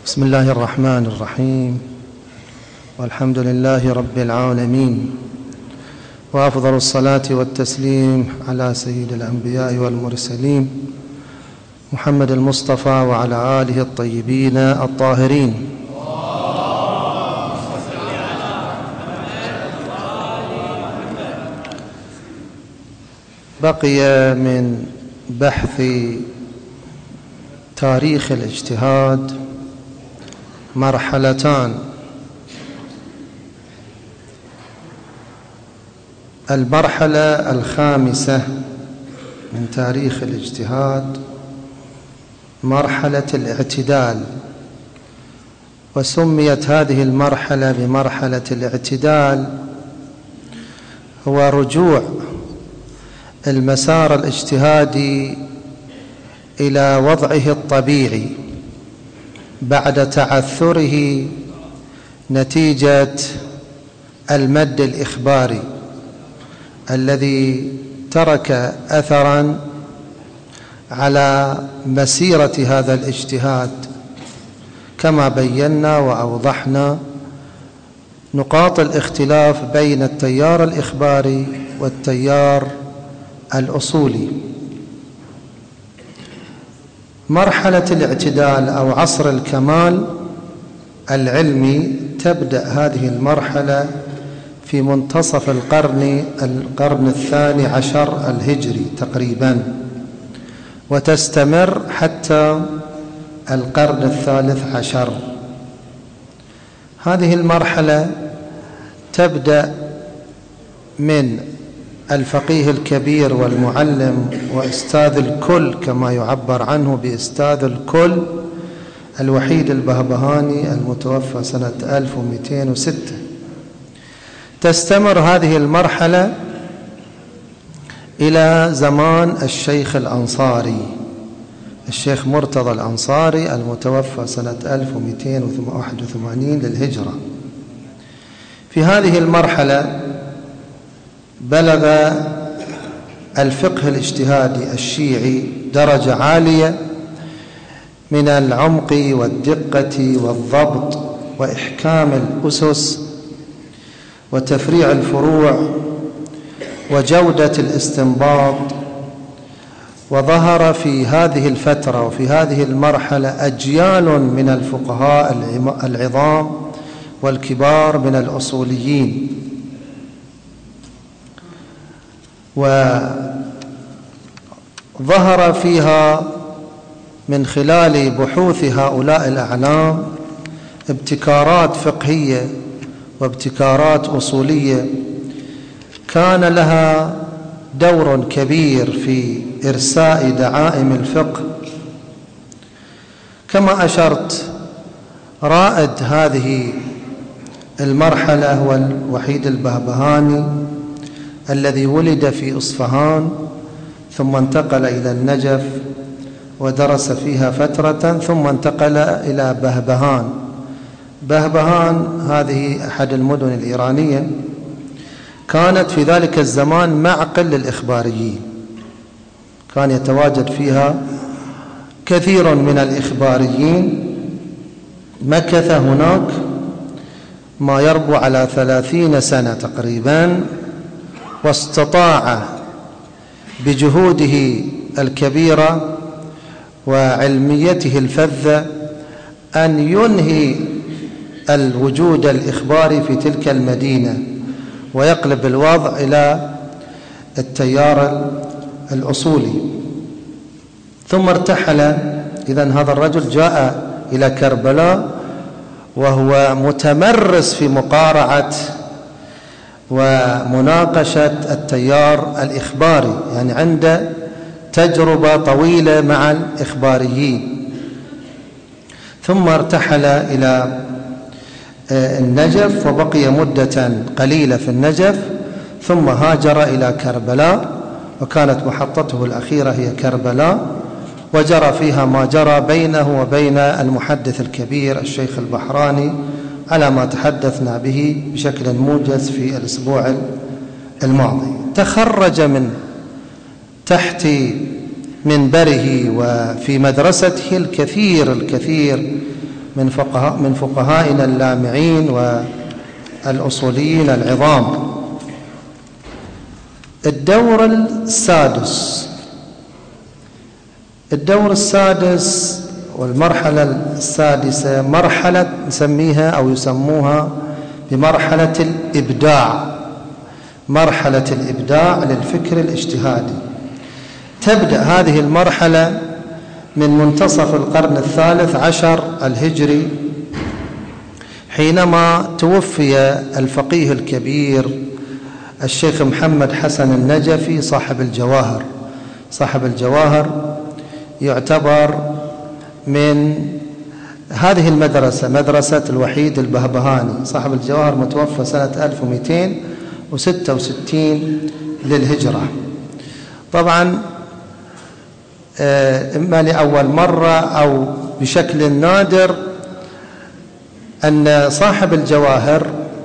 بسم الله الرحمن الرحيم، والحمد لله رب العالمين، وأفضل الصلاة والتسليم على سيد الأنبياء والمرسلين محمد المصطفى وعلى آله الطيبين الطاهرين. بقي من بحث تاريخ الاجتهاد مرحلتان: المرحلة الخامسة من تاريخ الاجتهاد مرحلة الاعتدال، وسميت هذه المرحلة بمرحلة الاعتدال هو رجوع المسار الاجتهادي إلى وضعه الطبيعي بعد تعثره نتيجة المد الإخباري الذي ترك أثراً على مسيرة هذا الاجتهاد، كما بينا وأوضحنا نقاط الاختلاف بين التيار الإخباري والتيار الأصولي. مرحلة الاعتدال أو عصر الكمال العلمي تبدأ هذه المرحلة في منتصف القرن الثاني عشر الهجري تقريبا، وتستمر حتى القرن الثالث عشر. هذه المرحلة تبدأ من الفقيه الكبير والمعلم وأستاذ الكل، كما يعبر عنه بأستاذ الكل، الوحيد البهبهاني المتوفى سنة 1206. تستمر هذه المرحلة إلى زمان الشيخ الأنصاري، الشيخ مرتضى الأنصاري المتوفى سنة 1281 للهجرة. في هذه المرحلة بلغ الفقه الاجتهادي الشيعي درجة عالية من العمق والدقة والضبط وإحكام الأسس وتفريع الفروع وجودة الاستنباط. وظهر في هذه الفترة وفي هذه المرحلة أجيال من الفقهاء العظام والكبار من الأصوليين، وظهر فيها من خلال بحوث هؤلاء الأعلام ابتكارات فقهية وابتكارات أصولية كان لها دور كبير في إرساء دعائم الفقه. كما أشرت، رائد هذه المرحلة هو الوحيد البهبهاني الذي ولد في إصفهان ثم انتقل إلى النجف ودرس فيها فترة ثم انتقل إلى بهبهان. بهبهان هذه أحد المدن الإيرانية، كانت في ذلك الزمان معقل للإخباريين، كان يتواجد فيها كثير من الإخباريين. مكث هناك ما يربو على 30 سنة تقريبا، واستطاع بجهوده الكبيرة وعلميته الفذة أن ينهي الوجود الإخباري في تلك المدينة ويقلب الوضع إلى التيار الأصولي. ثم ارتحل. إذن هذا الرجل جاء إلى كربلاء وهو متمرس في مقارعة ومناقشة التيار الإخباري، يعني عنده تجربة طويلة مع الإخباريين. ثم ارتحل إلى النجف وبقي مدة قليلة في النجف، ثم هاجر إلى كربلاء، وكانت محطته الأخيرة هي كربلاء، وجرى فيها ما جرى بينه وبين المحدث الكبير الشيخ البحراني على ما تحدثنا به بشكل موجز في الأسبوع الماضي. تخرج من تحت منبره وفي مدرسته الكثير من فقهائنا اللامعين والأصوليين العظام. الدور السادس والمرحلة السادسة مرحلة نسميها أو يسموها بمرحلة الإبداع. مرحلة الإبداع للفكر الاجتهادي. تبدأ هذه المرحلة من منتصف القرن الثالث عشر الهجري، حينما توفي الفقيه الكبير الشيخ محمد حسن النجفي صاحب الجواهر. صاحب الجواهر يعتبر من هذه المدرسة، مدرسة الوحيد البهبهاني. صاحب الجواهر متوفى سنة 1266 للهجرة. طبعا إما لأول مرة أو بشكل نادر أن صاحب الجواهر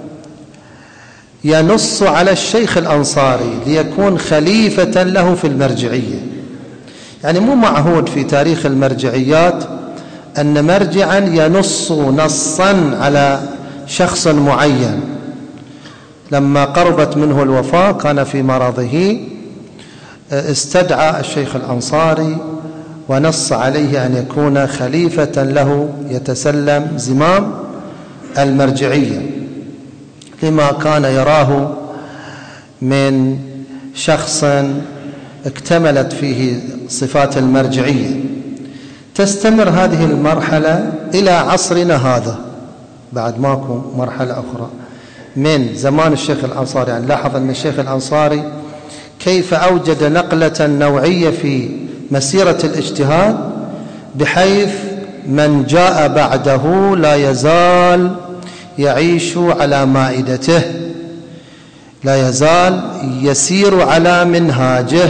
ينص على الشيخ الأنصاري ليكون خليفة له في المرجعية. يعني مو معهود في تاريخ المرجعيات أن مرجعا ينص نصا على شخص معين. لما قربت منه الوفاة كان في مرضه، استدعى الشيخ الأنصاري ونص عليه أن يكون خليفة له يتسلم زمام المرجعية، لما كان يراه من شخص اكتملت فيه صفات المرجعية. تستمر هذه المرحلة إلى عصرنا هذا، بعد ماكو مرحلة أخرى من زمان الشيخ الأنصاري. يعني لاحظ أن الشيخ الأنصاري كيف أوجد نقلة نوعية في مسيرة الاجتهاد، بحيث من جاء بعده لا يزال يعيش على مائدته، لا يزال يسير على منهاجه،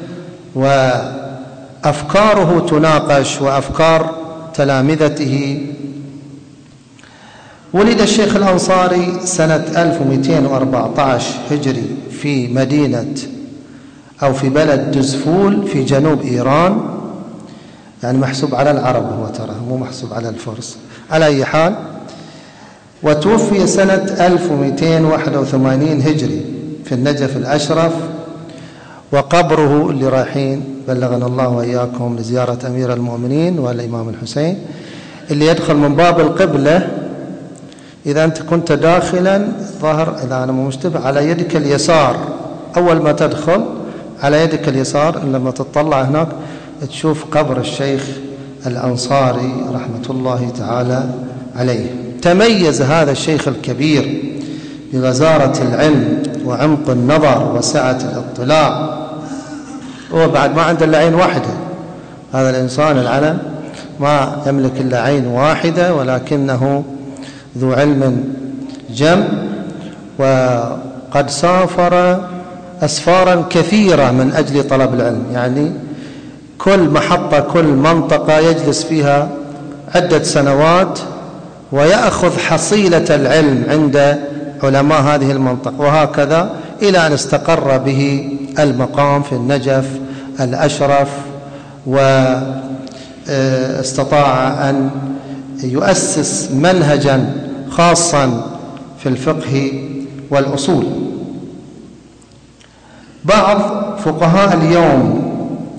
وأفكاره تناقش وأفكار تلامذته. ولد الشيخ الأنصاري سنة 1214 هجري في مدينة أو في بلد دزفول في جنوب إيران. يعني محسوب على العرب هو، ترى مو محسوب على الفرس. على أي حال، وتوفي سنة 1281 هجري في النجف الأشرف. وقبره اللي رايحين بلغنا الله وإياكم لزيارة أمير المؤمنين والإمام الحسين، اللي يدخل من باب القبلة، إذا أنت كنت داخلا ظهر، إذا أنا مو مشتبه، على يدك اليسار أول ما تدخل، على يدك اليسار لما تطلع هناك تشوف قبر الشيخ الأنصاري رحمة الله تعالى عليه. تميز هذا الشيخ الكبير بغزارة العلم وعمق النظر وسعة الاطلاع. هو بعد ما عنده إلا عين واحدة، هذا الإنسان العلم ما يملك إلا عين واحدة، ولكنه ذو علم جم، وقد سافر أسفارا كثيرة من أجل طلب العلم. يعني كل محطة، كل منطقة يجلس فيها عدة سنوات ويأخذ حصيلة العلم عند علماء هذه المنطقة، وهكذا إلى أن استقر به المقام في النجف الأشرف، واستطاع أن يؤسس منهجا خاصا في الفقه والأصول. بعض فقهاء اليوم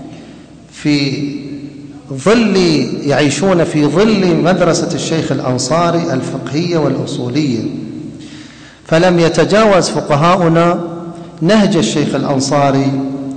يعيشون في ظل مدرسة الشيخ الأنصاري الفقهية والأصولية، فلم يتجاوز فقهاؤنا نهج الشيخ الأنصاري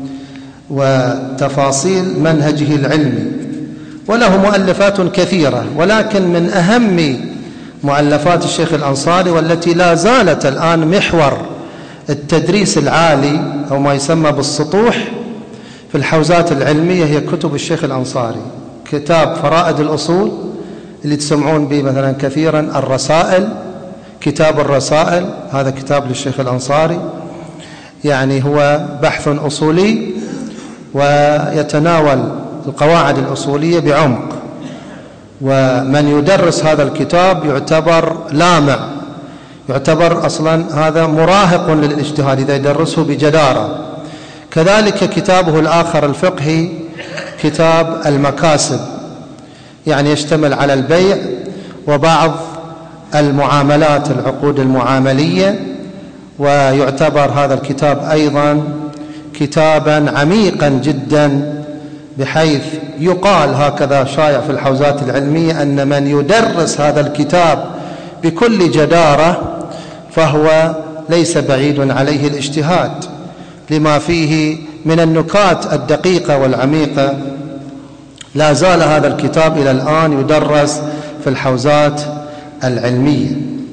وتفاصيل منهجه العلمي، وله مؤلفات كثيرة. ولكن من أهم مؤلفات الشيخ الأنصاري، والتي لا زالت الآن محور التدريس العالي أو ما يسمى بالسطوح في الحوزات العلمية، هي كتب الشيخ الأنصاري. كتاب فرائد الأصول اللي تسمعون به مثلا كثيرا، الرسائل، كتاب الرسائل، هذا كتاب للشيخ الأنصاري، يعني هو بحث أصولي ويتناول القواعد الأصولية بعمق، ومن يدرس هذا الكتاب يعتبر لامع، يعتبر أصلا هذا مراهق للاجتهاد إذا يدرسه بجدارة. كذلك كتابه الآخر الفقهي كتاب المكاسب، يعني يشتمل على البيع وبعض المعاملات العقود المعاملية. ويعتبر هذا الكتاب أيضا كتابا عميقا جدا، بحيث يقال هكذا شائع في الحوزات العلمية أن من يدرس هذا الكتاب بكل جدارة فهو ليس بعيد عليه الاجتهاد، لما فيه من النكات الدقيقة والعميقة. لا زال هذا الكتاب إلى الآن يدرس في الحوزات العلمية.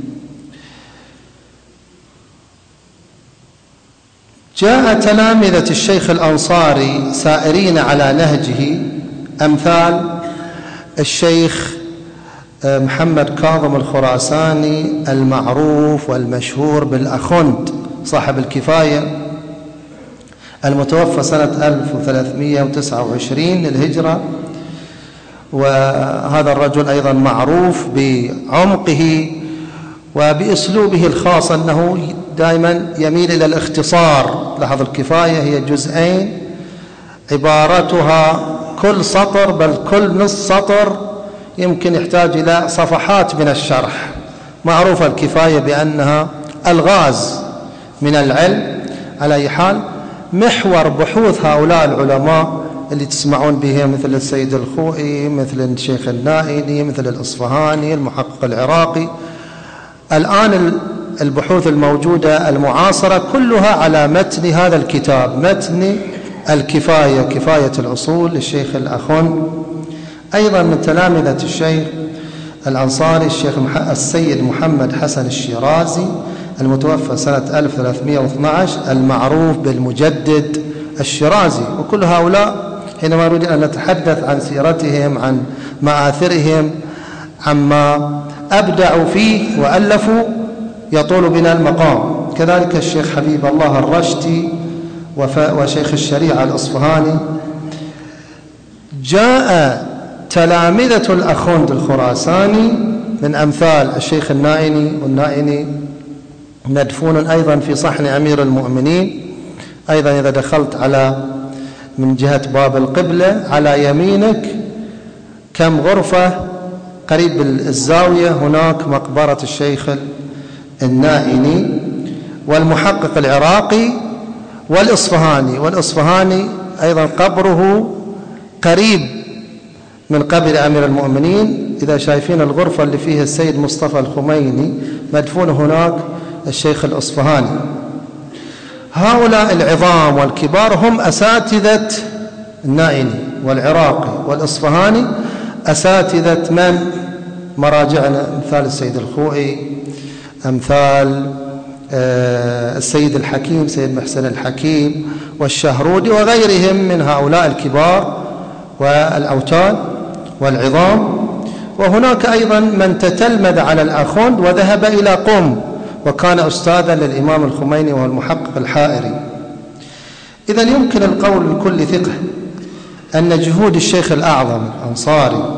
جاء تلامذة الشيخ الأنصاري سائرين على نهجه، أمثال الشيخ محمد كاظم الخراساني المعروف والمشهور بالأخند صاحب الكفاية، المتوفى سنة 1329 للهجرة. وهذا الرجل أيضا معروف بعمقه وبأسلوبه الخاص، أنه دائما يميل إلى الاختصار. لاحظ الكفاية هي جزئين عبارتها كل سطر بل كل نصف سطر يمكن يحتاج إلى صفحات من الشرح. معروفة الكفاية بأنها الغاز من العلم. على أي حال، محور بحوث هؤلاء العلماء اللي تسمعون بهم مثل السيد الخوئي، مثل الشيخ النائني، مثل الأصفهاني، المحقق العراقي، الآن البحوث الموجودة المعاصرة كلها على متن هذا الكتاب، متن الكفاية، كفاية الأصول للشيخ الأخن. أيضا من تلامذة الشيخ الأنصاري الشيخ السيد محمد حسن الشيرازي المتوفى سنة 1312 المعروف بالمجدد الشيرازي. وكل هؤلاء حينما نريد أن نتحدث عن سيرتهم، عن مآثرهم، عما أبدعوا فيه وألفوا، يطول بنا المقام. كذلك الشيخ حبيب الله الرشتي وشيخ الشريعة الأصفهاني. جاء تلامذة الأخوند الخراساني من أمثال الشيخ النائني، والنائني مدفون أيضا في صحن أمير المؤمنين. أيضا إذا دخلت على من جهة باب القبلة على يمينك كم غرفة قريب الزاوية هناك مقبرة الشيخ النائني، والمحقق العراقي، والإصفهاني أيضا قبره قريب من قبر أمير المؤمنين. إذا شايفين الغرفة اللي فيها السيد مصطفى الخميني مدفون هناك الشيخ الأصفهاني. هؤلاء العظام والكبار هم أساتذة النائني والعراقي والإصفهاني، أساتذة من مراجعنا، أمثال السيد الخوئي، أمثال السيد الحكيم، سيد محسن الحكيم والشهرودي وغيرهم من هؤلاء الكبار والأوتاد والعظام. وهناك أيضا من تتلمذ على الأخوند وذهب إلى قم وكان أستاذا للإمام الخميني وهو المحقق الحائري. إذن يمكن القول بكل ثقة أن جهود الشيخ الأعظم الأنصاري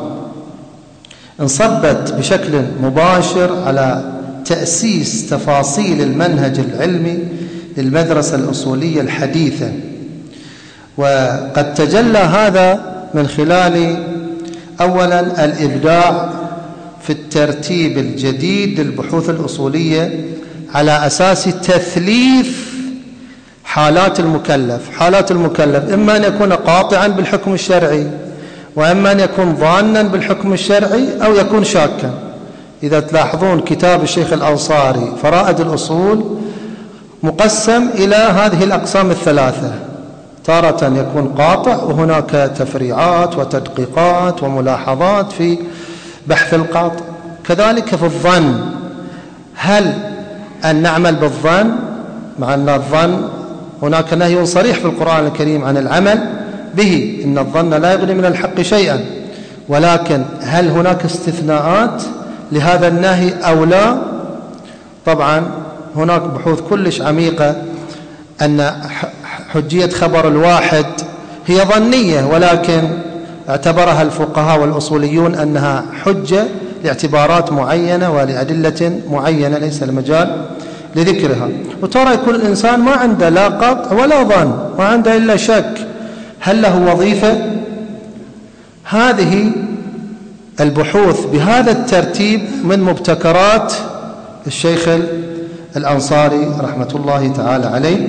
انصبت بشكل مباشر على تأسيس تفاصيل المنهج العلمي للمدرسة الأصولية الحديثة. وقد تجلى هذا من خلال أولا الإبداع في الترتيب الجديد للبحوث الأصولية على أساس تثليث حالات المكلف، إما أن يكون قاطعا بالحكم الشرعي، وإما أن يكون ظانا بالحكم الشرعي، أو يكون شاكا. إذا تلاحظون كتاب الشيخ الأنصاري فرائد الأصول مقسم إلى هذه الأقسام الثلاثة، تارة يكون قاطع وهناك تفريعات وتدقيقات وملاحظات في بحث القاطع. كذلك في الظن، هل أن نعمل بالظن، مع أن الظن هناك نهي صريح في القرآن الكريم عن العمل به، إن الظن لا يغني من الحق شيئا، ولكن هل هناك استثناءات لهذا النهي أو لا؟ طبعا هناك بحوث كلش عميقة أن حجية خبر الواحد هي ظنية، ولكن اعتبرها الفقهاء والأصوليون أنها حجة لاعتبارات معينة ولأدلة معينة ليس المجال لذكرها. وترى يكون الإنسان ما عنده لا قطع ولا ظن، ما عنده إلا شك، هل له وظيفة؟ هذه البحوث بهذا الترتيب من مبتكرات الشيخ الأنصاري رحمة الله تعالى عليه.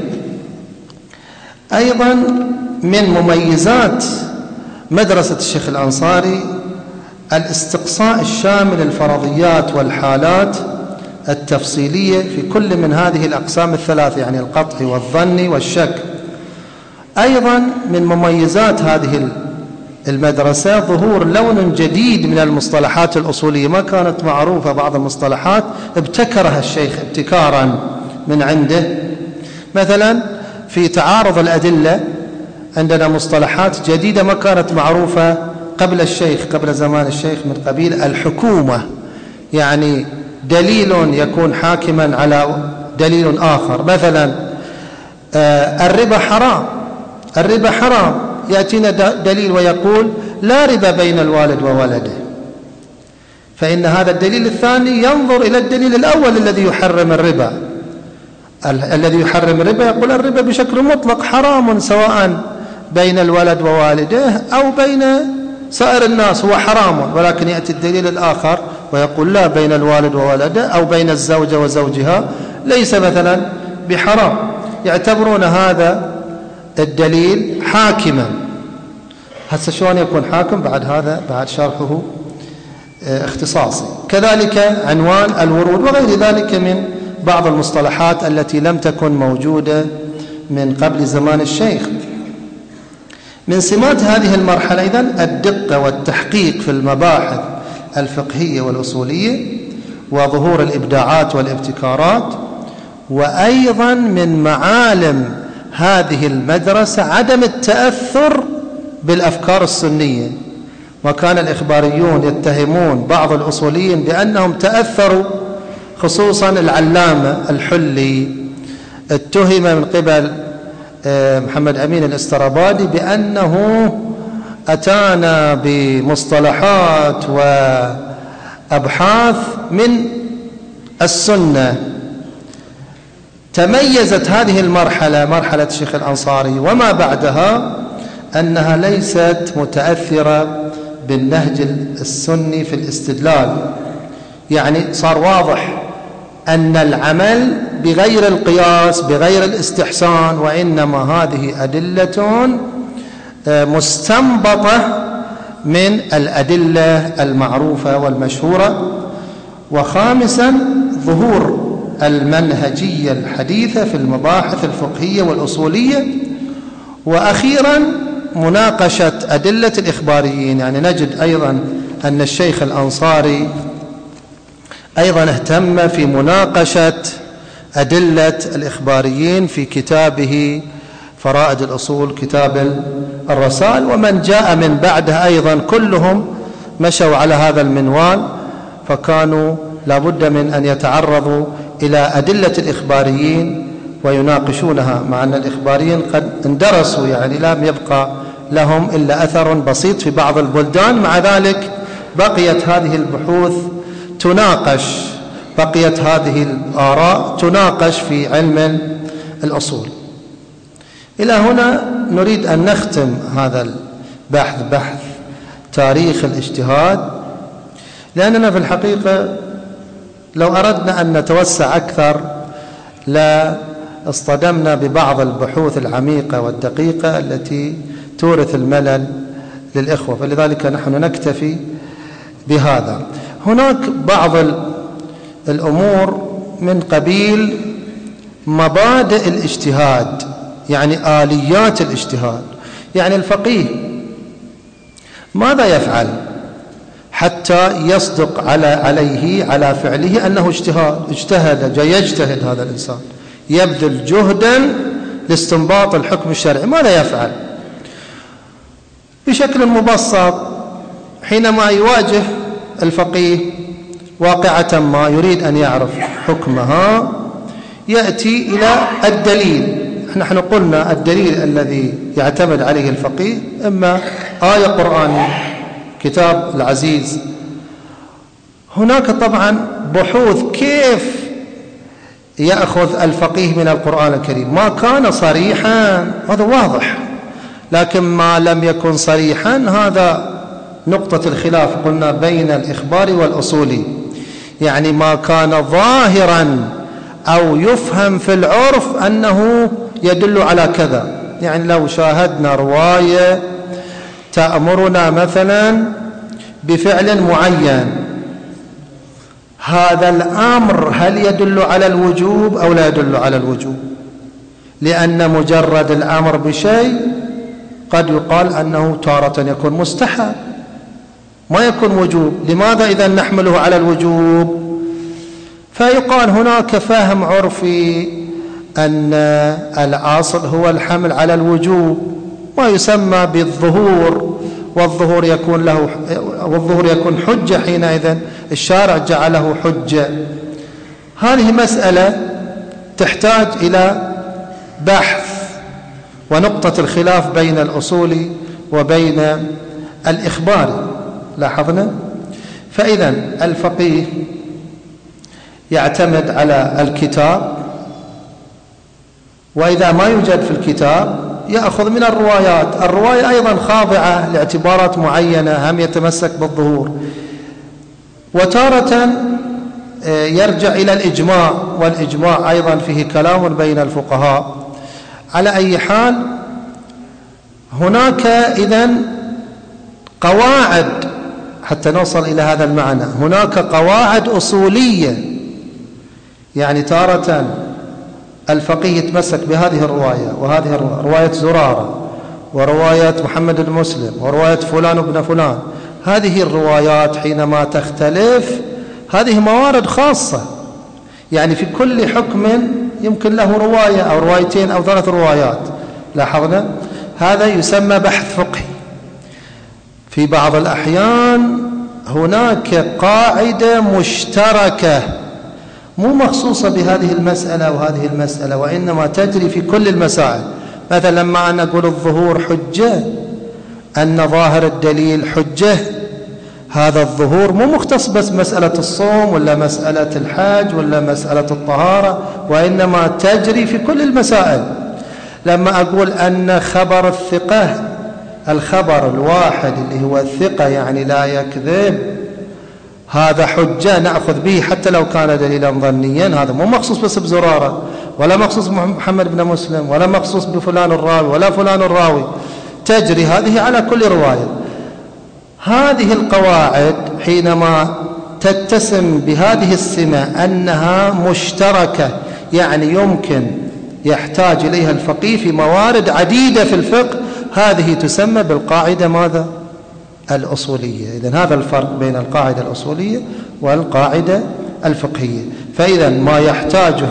أيضا من مميزات مدرسة الشيخ الأنصاري الاستقصاء الشامل الفرضيات والحالات التفصيلية في كل من هذه الأقسام الثلاثة، يعني القطع والظن والشك. أيضا من مميزات هذه المدرسة ظهور لون جديد من المصطلحات الأصولية، ما كانت معروفة. بعض المصطلحات ابتكرها الشيخ ابتكارا من عنده. مثلا في تعارض الأدلة عندنا مصطلحات جديدة ما كانت معروفة قبل الشيخ، قبل زمان الشيخ، من قبيل الحكومة، يعني دليل يكون حاكما على دليل آخر. مثلا الربا حرام، الربا حرام، يأتينا دليل ويقول لا ربا بين الوالد وولده، فإن هذا الدليل الثاني ينظر إلى الدليل الأول الذي يحرم الربا. الذي يحرم الربا يقول الربا بشكل مطلق حرام، سواء بين الولد ووالده أو بين سائر الناس هو حرام، ولكن يأتي الدليل الآخر ويقول لا، بين الوالد وولده أو بين الزوجة وزوجها ليس مثلا بحرام. يعتبرون هذا الدليل حاكما. هسه شلون يكون حاكم؟ بعد هذا بعد شرحه اختصاصي. كذلك عنوان الورود وغير ذلك من بعض المصطلحات التي لم تكن موجودة من قبل زمان الشيخ. من سمات هذه المرحلة إذن الدقة والتحقيق في المباحث الفقهية والأصولية، وظهور الإبداعات والابتكارات. وأيضا من معالم هذه المدرسة عدم التأثر بالأفكار السنية. وكان الإخباريون يتهمون بعض الأصوليين بأنهم تأثروا، خصوصا العلامة الحلي اتهم من قبل محمد أمين الاسترابادي بأنه أتانا بمصطلحات وأبحاث من السنة. تميزت هذه المرحلة، مرحلة الشيخ الأنصاري وما بعدها، أنها ليست متأثرة بالنهج السني في الاستدلال. يعني صار واضح أن العمل بغير القياس بغير الاستحسان، وإنما هذه أدلة مستنبطة من الأدلة المعروفة والمشهورة. وخامسا ظهور المنهجية الحديثة في المباحث الفقهية والأصولية. وأخيرا مناقشة أدلة الإخباريين. يعني نجد أيضا أن الشيخ الأنصاري أيضا اهتم في مناقشة أدلة الإخباريين في كتابه فرائد الأصول، كتاب الرسائل. ومن جاء من بعده أيضا كلهم مشوا على هذا المنوال، فكانوا لابد من أن يتعرضوا إلى أدلة الإخباريين ويناقشونها، مع أن الإخباريين قد اندرسوا، يعني لم يبقى لهم إلا أثر بسيط في بعض البلدان. مع ذلك بقيت هذه البحوث تناقش، بقيت هذه الآراء تناقش في علم الأصول. إلى هنا نريد أن نختم هذا البحث، بحث تاريخ الاجتهاد، لأننا في الحقيقة لو أردنا أن نتوسع أكثر لا اصطدمنا ببعض البحوث العميقة والدقيقة التي تورث الملل للإخوة، فلذلك نحن نكتفي بهذا. هناك بعض الأمور من قبيل مبادئ الاجتهاد، يعني آليات الاجتهاد. يعني الفقيه ماذا يفعل حتى يصدق عليه على فعله أنه اجتهد يجتهد هذا الإنسان، يبذل جهدا لاستنباط الحكم الشرعي. ماذا يفعل؟ بشكل مبسط، حينما يواجه الفقيه واقعة ما يريد أن يعرف حكمها، يأتي إلى الدليل. نحن قلنا الدليل الذي يعتمد عليه الفقيه إما آية قرآنية، كتاب العزيز. هناك طبعا بحوث كيف يأخذ الفقيه من القرآن الكريم. ما كان صريحا هذا واضح، لكن ما لم يكن صريحا هذا نقطة الخلاف قلنا بين الإخبار والأصولي، يعني ما كان ظاهرا أو يفهم في العرف أنه يدل على كذا. يعني لو شاهدنا رواية تأمرنا مثلا بفعل معين، هذا الأمر هل يدل على الوجوب أو لا يدل على الوجوب؟ لأن مجرد الأمر بشيء قد يقال أنه تارة يكون مستحب ما يكون وجوب. لماذا إذا نحمله على الوجوب؟ فيقال هناك فهم عرفي أن الأصل هو الحمل على الوجوب، ما يسمى بالظهور، والظهور يكون حجة، حينئذ الشارع جعله حجة. هذه مسألة تحتاج إلى بحث، ونقطة الخلاف بين الأصول وبين الإخبار لاحظنا. فإذا الفقيه يعتمد على الكتاب، وإذا ما يوجد في الكتاب يأخذ من الروايات. الرواية أيضا خاضعة لاعتبارات معينة، هم يتمسك بالظهور، وتارة يرجع إلى الإجماع، والإجماع أيضا فيه كلام بين الفقهاء. على أي حال هناك إذن قواعد حتى نوصل إلى هذا المعنى، هناك قواعد أصولية. يعني تارة الفقيه يتمسك بهذه الرواية وهذه الرواية، رواية زرارة ورواية محمد بن مسلم ورواية فلان بن فلان، هذه الروايات حينما تختلف هذه موارد خاصة، يعني في كل حكم يمكن له رواية أو روايتين أو 3 روايات. لاحظنا هذا يسمى بحث فقهي. في بعض الأحيان هناك قاعدة مشتركة مو مخصوصة بهذه المسألة وهذه المسألة، وإنما تجري في كل المسائل. مثلا لما أنا أقول الظهور حجة، أن ظاهر الدليل حجة، هذا الظهور مو مختص بس مسألة الصوم ولا مسألة الحج ولا مسألة الطهارة، وإنما تجري في كل المسائل. لما أقول أن خبر الثقة، الخبر الواحد اللي هو الثقة يعني لا يكذب، هذا حجة نأخذ به حتى لو كان دليلا ظنيا. هذا مو مخصوص بس بزرارة، ولا مخصوص محمد بن مسلم، ولا مخصوص بفلان الراوي ولا فلان الراوي، تجري هذه على كل رواية. هذه القواعد حينما تتسم بهذه السمة أنها مشتركة، يعني يمكن يحتاج إليها الفقيه في موارد عديدة في الفقه، هذه تسمى بالقاعدة ماذا؟ الأصولية. إذن هذا الفرق بين القاعدة الأصولية والقاعدة الفقهية. فإذا ما يحتاجه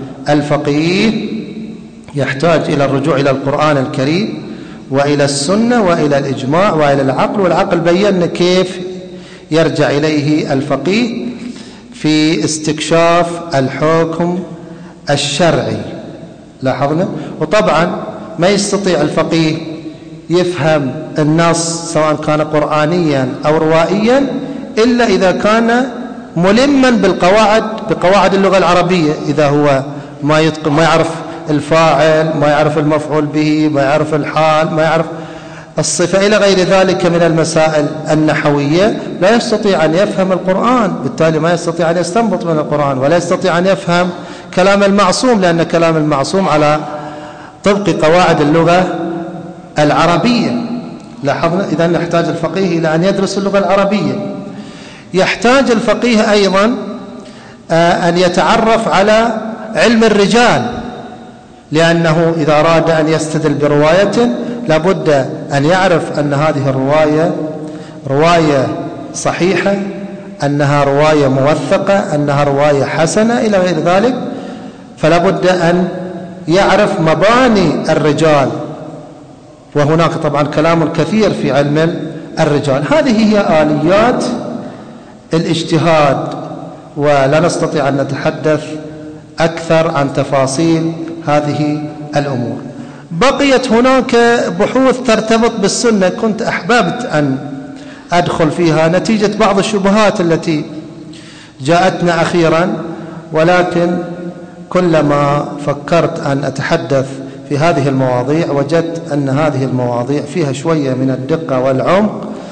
الفقيه يحتاج إلى الرجوع إلى القرآن الكريم وإلى السنة وإلى الإجماع وإلى العقل، والعقل بيّن كيف يرجع إليه الفقيه في استكشاف الحكم الشرعي. لاحظنا. وطبعا ما يستطيع الفقيه يفهم النص سواء كان قرآنيا أو روائيا إلا إذا كان ملما بقواعد اللغة العربية. إذا هو ما يعرف الفاعل، ما يعرف المفعول به، ما يعرف الحال، ما يعرف الصفة إلى غير ذلك من المسائل النحوية، لا يستطيع أن يفهم القرآن، بالتالي ما يستطيع أن يستنبط من القرآن، ولا يستطيع أن يفهم كلام المعصوم، لأن كلام المعصوم على طبق قواعد اللغة العربية. لاحظنا. إذا نحتاج الفقيه إلى أن يدرس اللغة العربية. يحتاج الفقيه أيضا أن يتعرف على علم الرجال، لأنه إذا أراد أن يستدل برواية لابد أن يعرف أن هذه الرواية رواية صحيحة، أنها رواية موثقة، أنها رواية حسنة إلى غير ذلك. فلابد أن يعرف مباني الرجال، وهناك طبعا كلام كثير في علم الرجال. هذه هي آليات الاجتهاد، ولا نستطيع أن نتحدث أكثر عن تفاصيل هذه الأمور. بقيت هناك بحوث ترتبط بالسنة، كنت أحببت أن أدخل فيها نتيجة بعض الشبهات التي جاءتنا أخيرا، ولكن كلما فكرت أن أتحدث في هذه المواضيع وجدت أن هذه المواضيع فيها شوية من الدقة والعمق،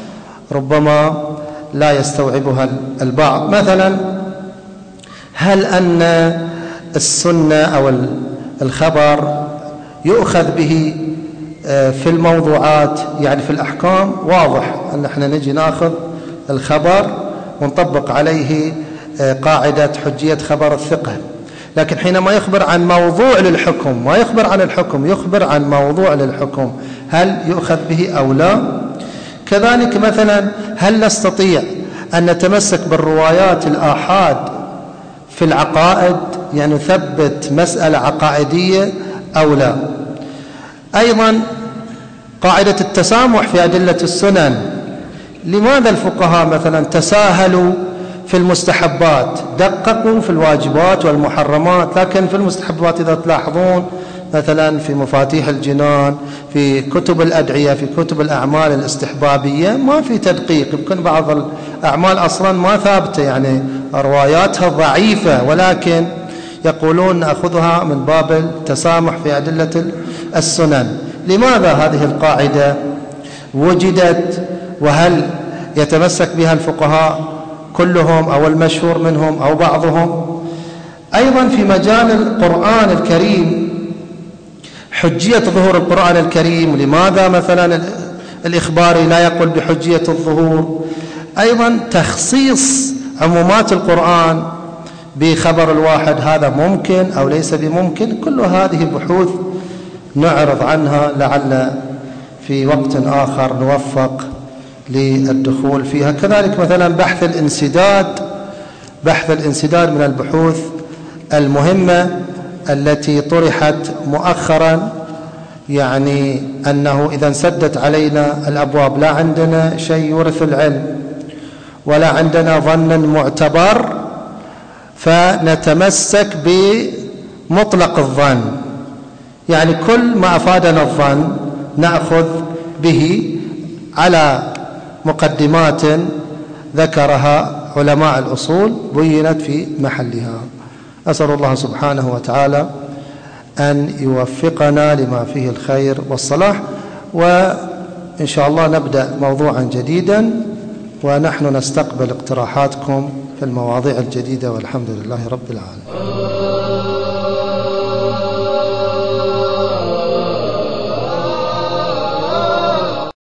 ربما لا يستوعبها البعض. مثلا هل أن السنة أو الخبر يؤخذ به في الموضوعات يعني في الأحكام؟ واضح أن احنا نجي ناخذ الخبر ونطبق عليه قاعدة حجية خبر الثقة، لكن حينما يخبر عن موضوع للحكم ما يخبر عن الحكم، يخبر عن موضوع للحكم، هل يؤخذ به أو لا؟ كذلك مثلا هل نستطيع أن نتمسك بالروايات الآحاد في العقائد، يعني نثبت مسألة عقائدية أو لا؟ أيضا قاعدة التسامح في أدلة السنن، لماذا الفقهاء مثلا تساهلوا في المستحبات، دققوا في الواجبات والمحرمات، لكن في المستحبات إذا تلاحظون مثلا في مفاتيح الجنان، في كتب الأدعية، في كتب الأعمال الاستحبابية ما في تدقيق، يمكن بعض الأعمال أصلا ما ثابتة يعني رواياتها ضعيفة، ولكن يقولون نأخذها من باب التسامح في أدلة السنن. لماذا هذه القاعدة وجدت؟ وهل يتمسك بها الفقهاء كلهم أو المشهور منهم أو بعضهم؟ أيضا في مجال القرآن الكريم حجية ظهور القرآن الكريم، لماذا مثلا الإخباري لا يقول بحجية الظهور؟ أيضا تخصيص عمومات القرآن بخبر الواحد، هذا ممكن أو ليس بممكن؟ كل هذه بحوث نعرض عنها لعل في وقت آخر نوفق للدخول فيها. كذلك مثلا بحث الانسداد من البحوث المهمة التي طرحت مؤخرا، يعني أنه إذا انسدت علينا الأبواب لا عندنا شيء يورث العلم ولا عندنا ظن معتبر، فنتمسك بمطلق الظن، يعني كل ما أفادنا الظن نأخذ به على مقدمات ذكرها علماء الأصول بينت في محلها. أسأل الله سبحانه وتعالى أن يوفقنا لما فيه الخير والصلاح، وإن شاء الله نبدأ موضوعا جديدا ونحن نستقبل اقتراحاتكم في المواضيع الجديدة، والحمد لله رب العالمين.